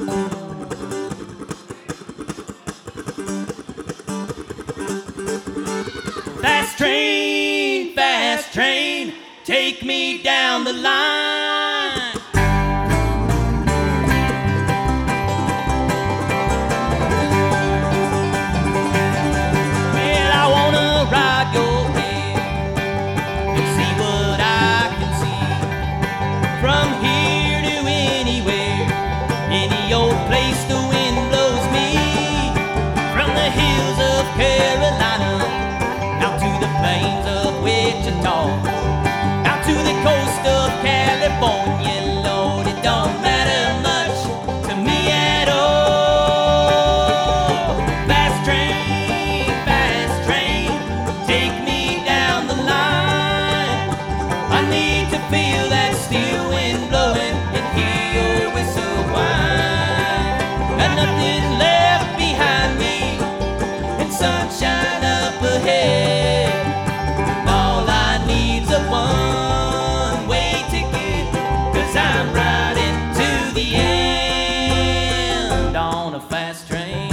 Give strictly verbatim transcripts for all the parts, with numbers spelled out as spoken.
Fast train, fast train, take me down the line. Well, I wanna ride your way and see what I can see. From here to anywhere, any old place the wind blows me. From the hills of Carolina out to the plains of Wichita, out to the coast of California. Lord, it don't matter much to me at all. Fast train, fast train, take me down the line. I need to feel that steel wind blowing and hear your whistle whine. Got nothing left behind me and sunshine up ahead. All I need's a one-way ticket, 'cause I'm riding to the end on a fast train.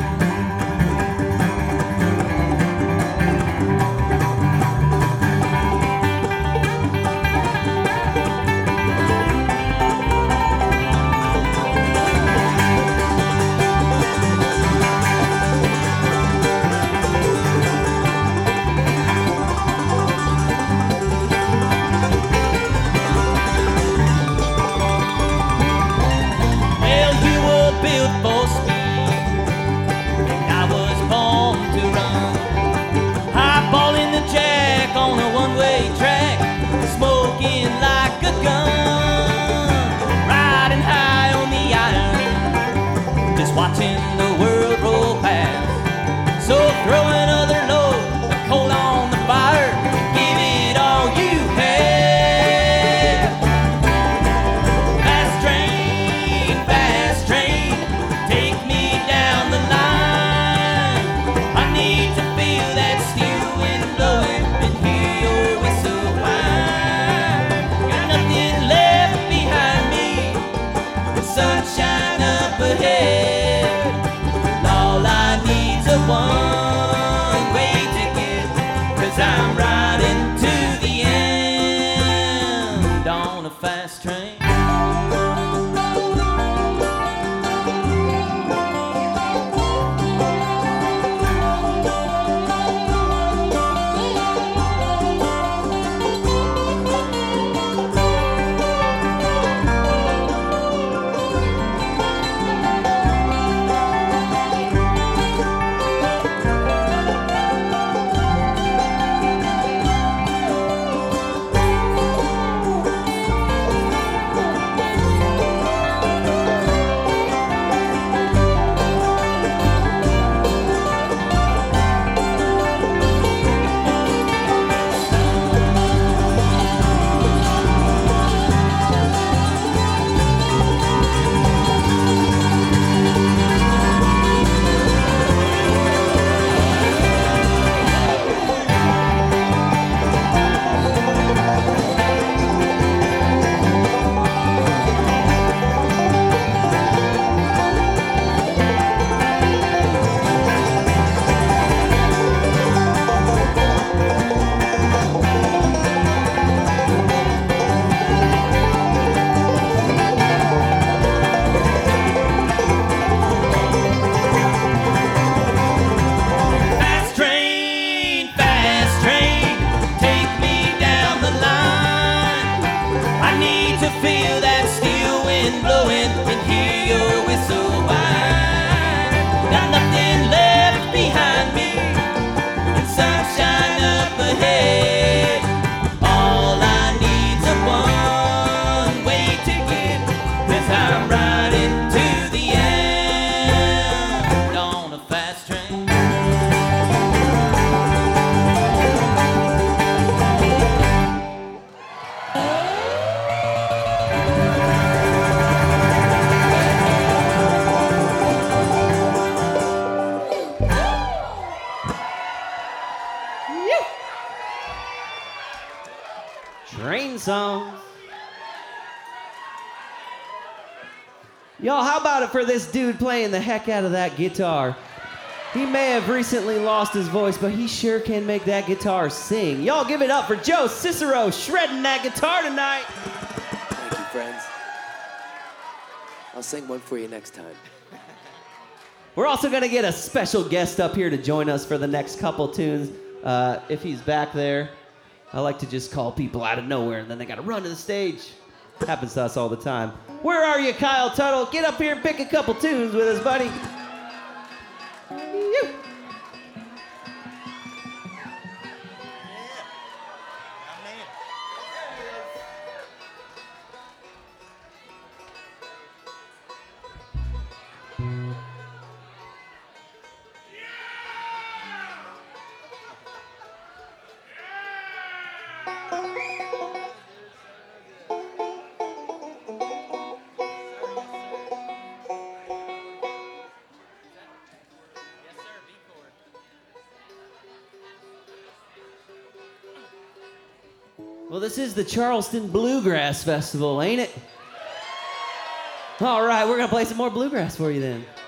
Well, you were built for speed, and I was born to run. Highballing the jack on a one-way track, smoking like a gun, riding high on the iron, just watching the world roll past. So throw another load of coal on the fire, give it all you have. Fast train, fast train, take me down the line. I need to feel that steel wind blowing and hear your whistle whine. Got nothing left behind me, the sunshine up ahead. All I need's a one-way ticket, 'cause I'm riding to the end on a fast train. Fast train, fast train, take me down the line. I need to feel that steel wind blowing and hear your whistle whine. Got nothing left behind me and sunshine up ahead. All I need's a one-way ticket, 'cause I'm riding to the end on a fast train. Train songs. Y'all, how about it for this dude playing the heck out of that guitar? He may have recently lost his voice, but he sure can make that guitar sing. Y'all give it up for Joe Cicero shredding that guitar tonight. Thank you, friends. I'll sing one for you next time. We're also going to get a special guest up here to join us for the next couple tunes. Uh, if he's back there, I like to just call people out of nowhere, and then they got to run to the stage. Happens to us all the time. Where are you, Kyle Tuttle? Get up here and pick a couple tunes with us, buddy. You. Well, this is the Charleston Bluegrass Festival, ain't it? All right, we're going to play some more bluegrass for you then.